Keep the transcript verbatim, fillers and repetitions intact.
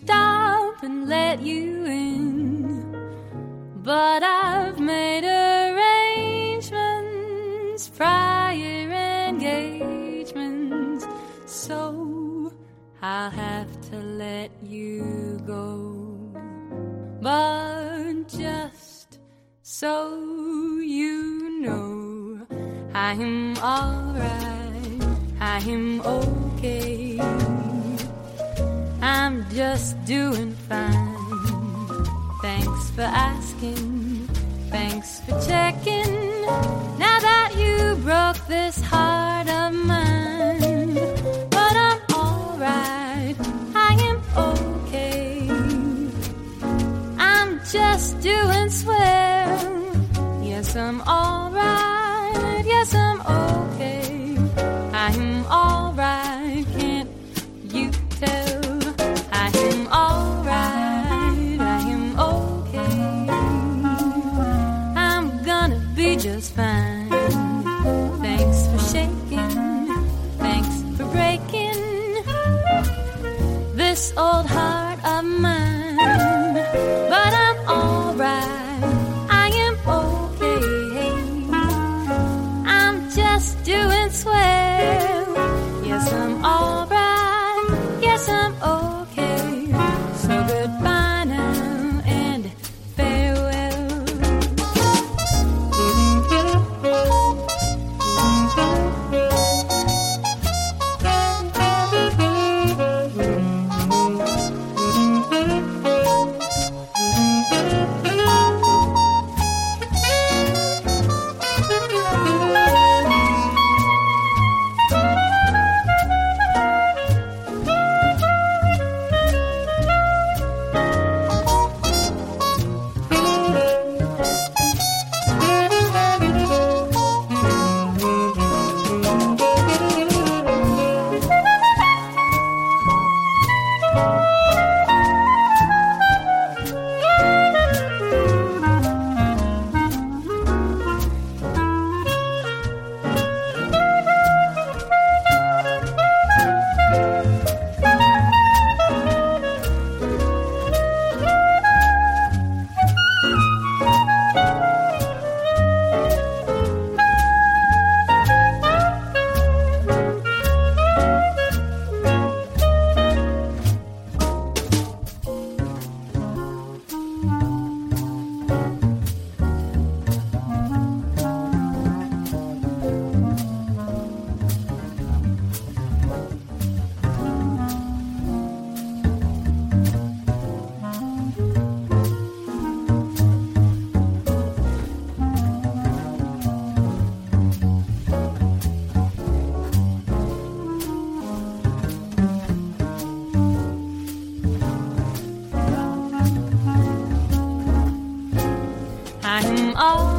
stop and let you in, but I've made arrangements, prior engagements, so I'll have to let you go. But just so you know, I'm alright, I'm okay, I'm just doing fine. Thanks for asking, thanks for checking. Now that you broke this heart of mine, but I'm alright, I am okay, I'm just doing swell. Yes, I'm alright, yes, I'm okay, I'm alright, can't you tell? I am alright, I am okay, I'm gonna be just fine. Thanks for shaking, thanks for breaking this old heart of mine, but I'm alright, I am okay, I'm just doing swell. Yes, I'm alright, yes, I'm okay, so goodbye now and farewell. I'm all